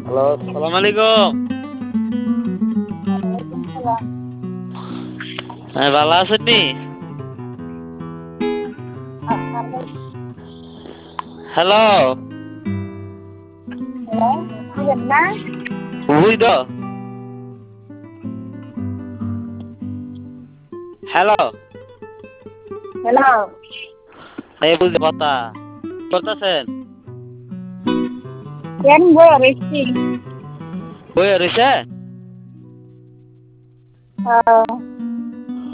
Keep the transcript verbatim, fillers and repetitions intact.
Hello, সালাম আলাইকুম। ওয়ালাইকুম সালাম। হ্যাঁ, ভালো আছেন নি? হ্যালো, হ্যালো, বুঝেন না? বুঝি তো। হ্যালো, হ্যালো, এই বুঝি কথা করতেছেন? কেন বই রয়েছি? বই রয়েছে? হ্যাঁ,